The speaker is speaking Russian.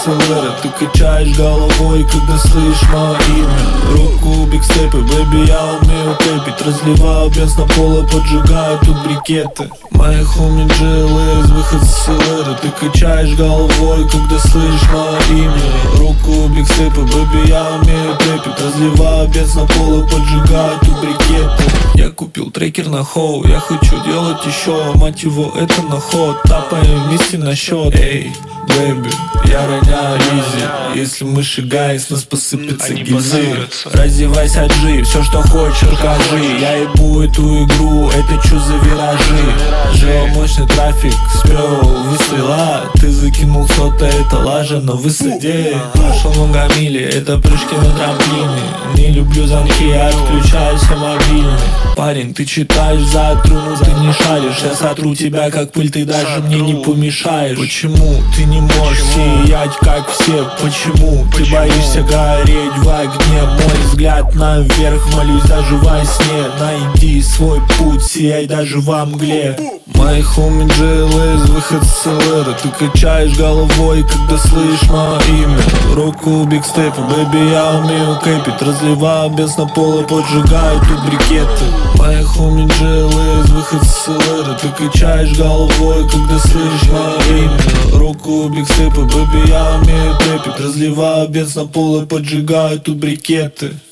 СЛР. Ты качаешь головой, когда слышишь мое имя. Руку бигстепы, бэби, я умею тэпить. Разливаю бенз на пол и поджигаю тут брикеты. Мои хуми GLA из выход с СЛР. Ты качаешь головой, когда слышишь мое имя. Руку бигстепы, бэби, я умею тэпить. Разливаю бенз на пол и поджигаю тут брикеты. Я купил трекер на хоу, я хочу делать еще. Мать его, это на ход, тапаем вместе на счет. Эй, бэби, я роняю изи. Если мы шагаем, с нас посыпятся гильзы. Раздевайся, G, все что хочешь, покажи. Я ебу эту игру, это чё за виражи? Жил мощный трафик, спел выстрела. Ты закинул сота, это лажа на высоте. Прошел много мили, это прыжки на трамплине. Не люблю звонки, я отключаю все мобильные. Парень, ты читаешь за труну, ты не шаришь. Я сотру тебя как пыль, ты даже мне не помешаешь. Почему ты не можешь сиять как все? Почему ты боишься гореть в огне? Мой взгляд наверх, молюсь даже во сне. Найди свой путь, сияй даже во мгле. Мои хуми GLA из выход с СЛР. Ты качаешь головой, когда слышишь мое имя. Руку бигстепы, бэби, я умею кэпить. Разливаю бенз на пол и поджигаю тут брикеты. Мои хуми GLA из выход с СЛР. Ты качаешь головой, когда слышишь мое имя. Руку бигстепы, бэби, я умею кэпить. Разливаю бенз на пол и поджигаю тут брикеты.